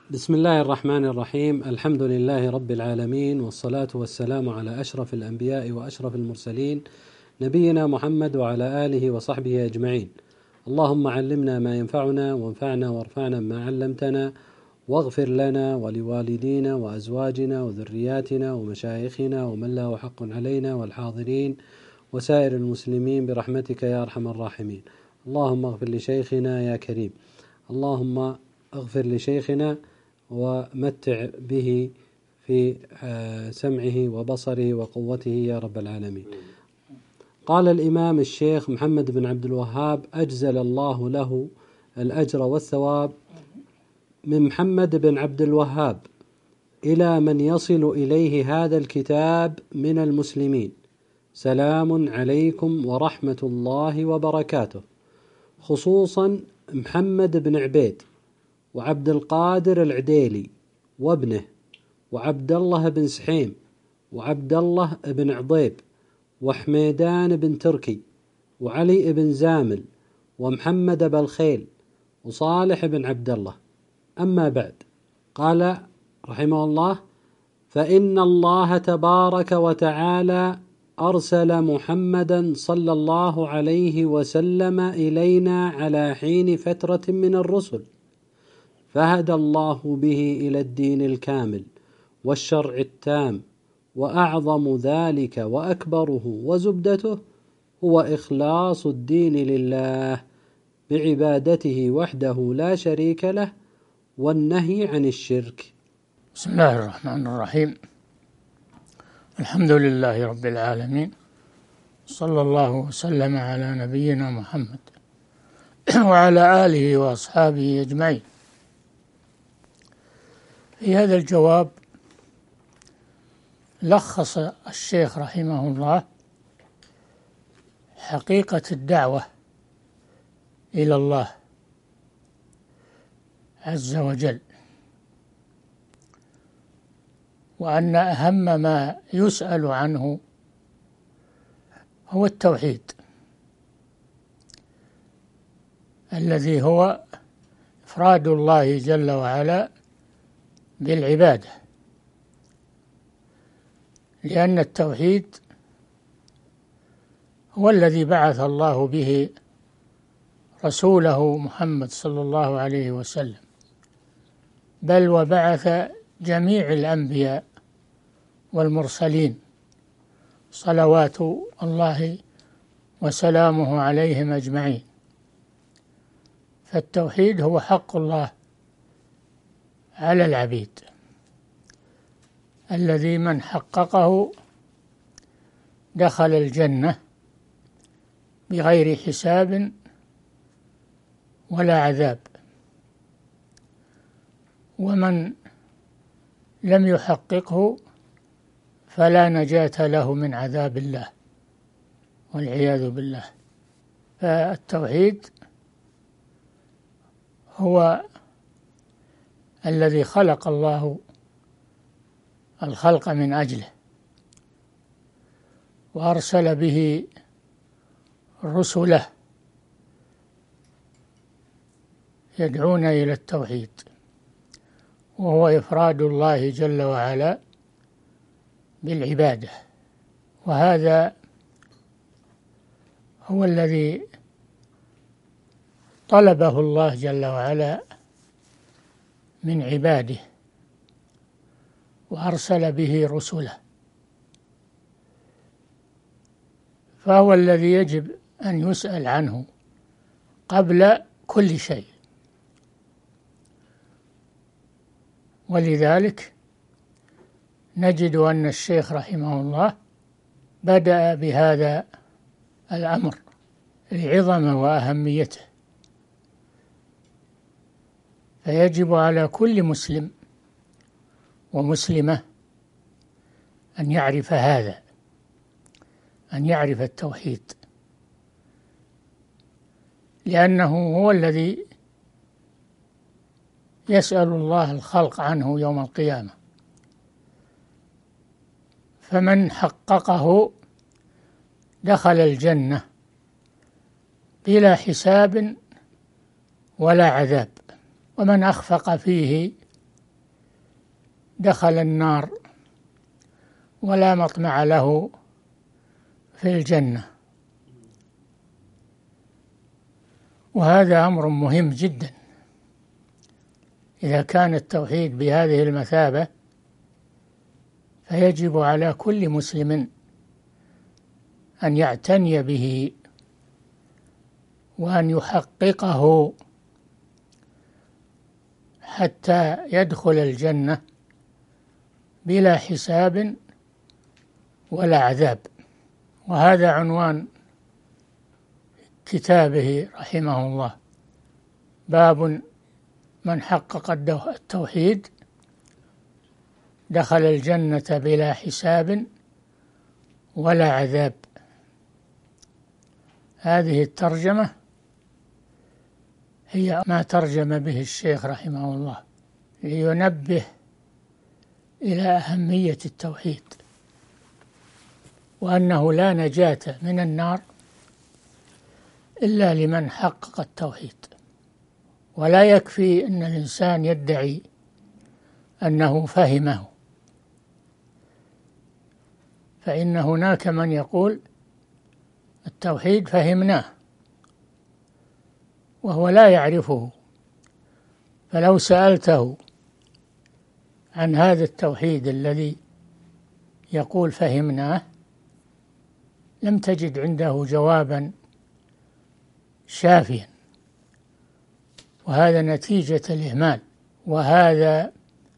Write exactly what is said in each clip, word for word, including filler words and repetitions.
بسم الله الرحمن الرحيم. الحمد لله رب العالمين، والصلاة والسلام على أشرف الأنبياء وأشرف المرسلين، نبينا محمد وعلى آله وصحبه أجمعين. اللهم علمنا ما ينفعنا، وانفعنا وارفعنا ما علمتنا، واغفر لنا ولوالدينا وأزواجنا وذرياتنا ومشايخنا ومن له حق علينا والحاضرين وسائر المسلمين برحمتك يا أرحم الراحمين. اللهم اغفر لشيخنا يا كريم. اللهم اغفر لشيخنا ومتع به في سمعه وبصره وقوته يا رب العالمين. قال الإمام الشيخ محمد بن عبد الوهاب أجزل الله له الأجر والثواب من محمد بن عبد الوهاب إلى من يصل إليه هذا الكتاب من المسلمين: سلام عليكم ورحمة الله وبركاته. خصوصا محمد بن عبيد وعبد القادر العديلي وابنه، وعبد الله بن سحيم، وعبد الله بن عضيب، وحميدان بن تركي، وعلي بن زامل، ومحمد بالخيل، وصالح بن عبد الله. أما بعد، قال رحمه الله: فإن الله تبارك وتعالى أرسل محمدا صلى الله عليه وسلم إلينا على حين فترة من الرسل، فهدى الله به إلى الدين الكامل والشرع التام، وأعظم ذلك وأكبره وزبدته هو إخلاص الدين لله بعبادته وحده لا شريك له، والنهي عن الشرك. بسم الله الرحمن الرحيم. الحمد لله رب العالمين، صلى الله وسلم على نبينا محمد وعلى آله وأصحابه أجمعين. في هذا الجواب لخص الشيخ رحمه الله حقيقة الدعوة إلى الله عز وجل، وأن أهم ما يسأل عنه هو التوحيد، الذي هو إفراد الله جل وعلا بالعبادة، لأن التوحيد هو الذي بعث الله به رسوله محمد صلى الله عليه وسلم، بل وبعث جميع الأنبياء والمرسلين صلوات الله وسلامه عليهم أجمعين. فالتوحيد هو حق الله على العبيد، الذي من حققه دخل الجنة بغير حساب ولا عذاب، ومن لم يحققه فلا نجاة له من عذاب الله والعياذ بالله. فالتوحيد هو الذي خلق الله الخلق من أجله، وأرسل به رسله يدعون إلى التوحيد، وهو إفراد الله جل وعلا بالعبادة. وهذا هو الذي طلبه الله جل وعلا من عباده، وأرسل به رسله، فهو الذي يجب أن يسأل عنه قبل كل شيء. ولذلك نجد أن الشيخ رحمه الله بدأ بهذا الأمر لعظمه وأهميته، فيجب على كل مسلم ومسلمة أن يعرف هذا، أن يعرف التوحيد، لأنه هو الذي يسأل الله الخلق عنه يوم القيامة. فمن حققه دخل الجنة بلا حساب ولا عذاب، ومن أخفق فيه دخل النار ولا مطمع له في الجنة. وهذا أمر مهم جدا. إذا كان التوحيد بهذه المثابة فيجب على كل مسلم أن يعتني به وأن يحققه حتى يدخل الجنة بلا حساب ولا عذاب. وهذا عنوان كتابه رحمه الله: باب من حقق التوحيد دخل الجنة بلا حساب ولا عذاب. هذه الترجمة هي ما ترجم به الشيخ رحمه الله لينبه إلى أهمية التوحيد، وأنه لا نجاة من النار إلا لمن حقق التوحيد. ولا يكفي أن الإنسان يدعي أنه فهمه، فإن هناك من يقول التوحيد فهمناه وهو لا يعرفه، فلو سألته عن هذا التوحيد الذي يقول فهمناه لم تجد عنده جوابا شافيا، وهذا نتيجة الإهمال، وهذا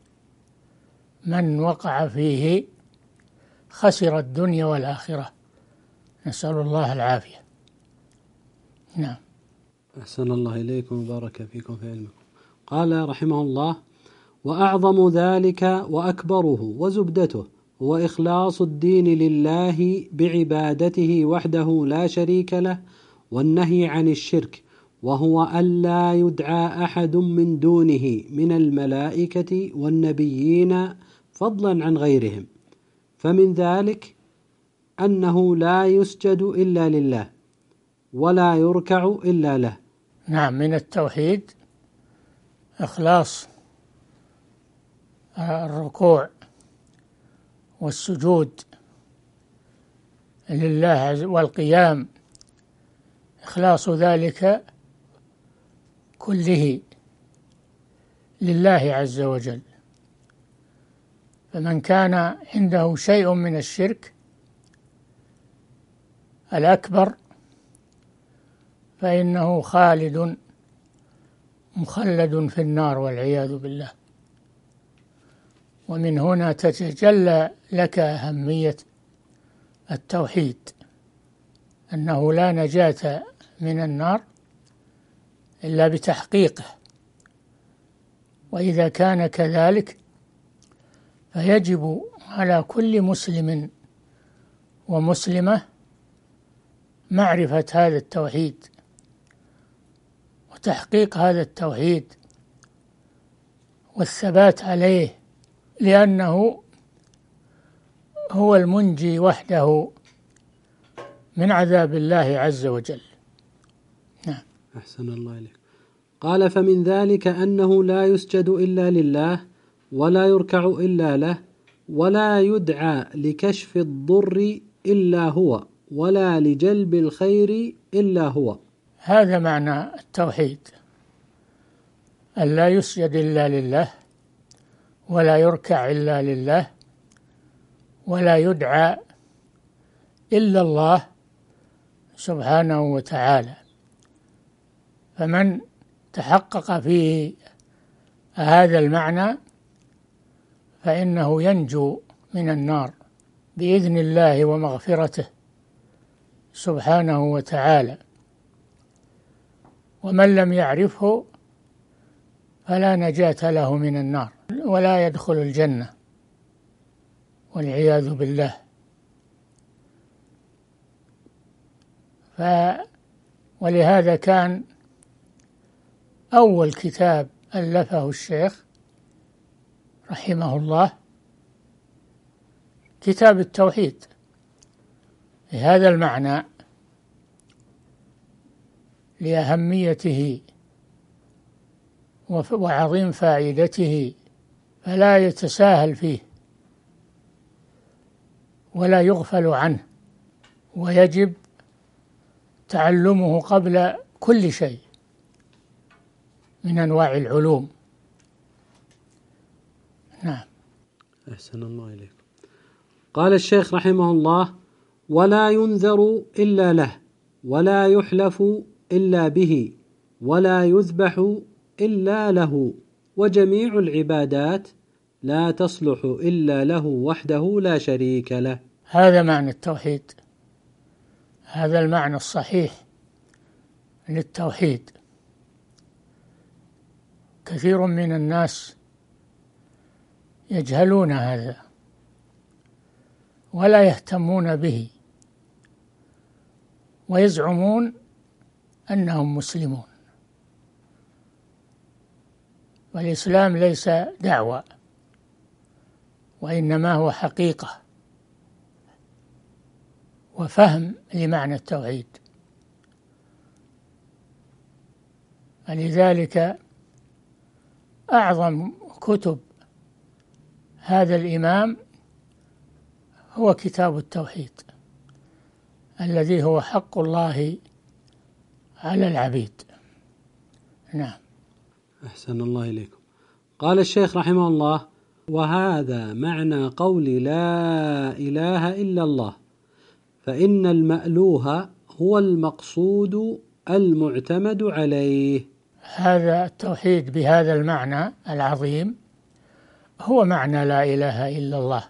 من وقع فيه خسر الدنيا والآخرة، نسأل الله العافية. نعم. أحسن الله إليكم وبارك فيكم في علمكم. قال رحمه الله: وأعظم ذلك وأكبره وزبدته هو إخلاص الدين لله بعبادته وحده لا شريك له، والنهي عن الشرك، وهو ألا يدعى أحد من دونه من الملائكة والنبيين فضلا عن غيرهم. فمن ذلك أنه لا يسجد إلا لله ولا يركع إلا له. نعم، من التوحيد إخلاص الركوع والسجود لله والقيام، إخلاص ذلك كله لله عز وجل. فمن كان عنده شيء من الشرك الأكبر فإنه خالد مخلد في النار والعياذ بالله. ومن هنا تتجلى لك أهمية التوحيد، أنه لا نجاة من النار إلا بتحقيقه. وإذا كان كذلك فيجب على كل مسلم ومسلمة معرفة هذا التوحيد وتحقيق هذا التوحيد والثبات عليه، لأنه هو المنجي وحده من عذاب الله عز وجل. نعم. أحسن الله إليك. قال: فمن ذلك أنه لا يسجد إلا لله ولا يركع إلا له ولا يدعى لكشف الضر إلا هو ولا لجلب الخير إلا هو. هذا معنى التوحيد، أن لا يسجد إلا لله ولا يركع إلا لله ولا يدعى إلا الله سبحانه وتعالى. فمن تحقق فيه هذا المعنى فإنه ينجو من النار بإذن الله ومغفرته سبحانه وتعالى. ومن لم يعرفه فلا نجاة له من النار ولا يدخل الجنة والعياذ بالله. ف ولهذا كان أول كتاب ألفه الشيخ رحمه الله كتاب التوحيد بهذا المعنى، لأهميته وعظيم فائدته فلا يتساهل فيه ولا يغفل عنه، ويجب تعلمه قبل كل شيء من أنواع العلوم. نعم. أحسن الله إليكم. قال الشيخ رحمه الله: ولا ينذر إلا له، ولا يحلف إلا به، ولا يذبح إلا له، وجميع العبادات لا تصلح إلا له وحده لا شريك له. هذا معنى التوحيد، هذا المعنى الصحيح للتوحيد. كثير من الناس يجهلون هذا ولا يهتمون به، ويزعمون أنهم مسلمون، والإسلام ليس دعوة، وإنما هو حقيقة وفهم لمعنى التوحيد. ولذلك أعظم كتب هذا الإمام هو كتاب التوحيد الذي هو حق الله على العبيد. نعم. أحسن الله إليكم. قال الشيخ رحمه الله: وهذا معنى قول لا إله إلا الله، فإن المألوه هو المقصود المعتمد عليه. هذا التوحيد بهذا المعنى العظيم هو معنى لا إله إلا الله،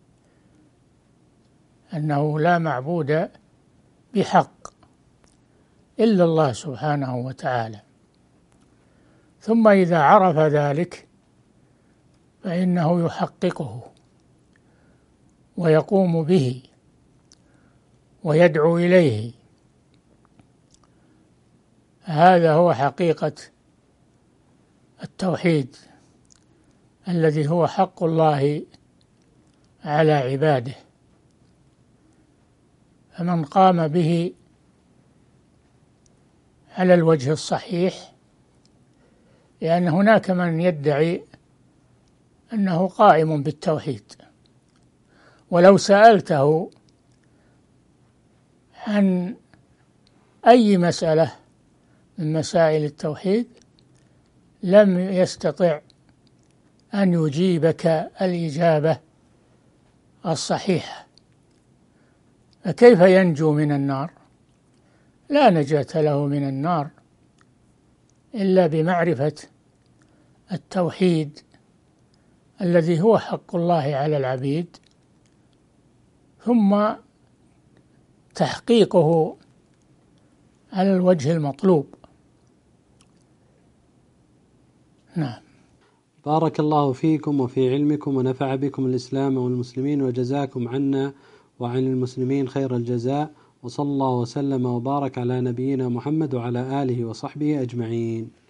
أنه لا معبود بحق إلا الله سبحانه وتعالى. ثم إذا عرف ذلك فإنه يحققه ويقوم به ويدعو إليه. هذا هو حقيقة التوحيد الذي هو حق الله على عباده. فمن قام به على الوجه الصحيح، لأن هناك من يدعي أنه قائم بالتوحيد، ولو سألته عن أي مسألة من مسائل التوحيد لم يستطع أن يجيبك الإجابة الصحيحة. فكيف ينجو من النار؟ لا نجاة له من النار إلا بمعرفة التوحيد الذي هو حق الله على العبيد، ثم تحقيقه على الوجه المطلوب. نعم. بارك الله فيكم وفي علمكم، ونفع بكم الإسلام والمسلمين، وجزاكم عنا وعن المسلمين خير الجزاء، وصلى الله وسلم وبارك على نبينا محمد وعلى آله وصحبه أجمعين.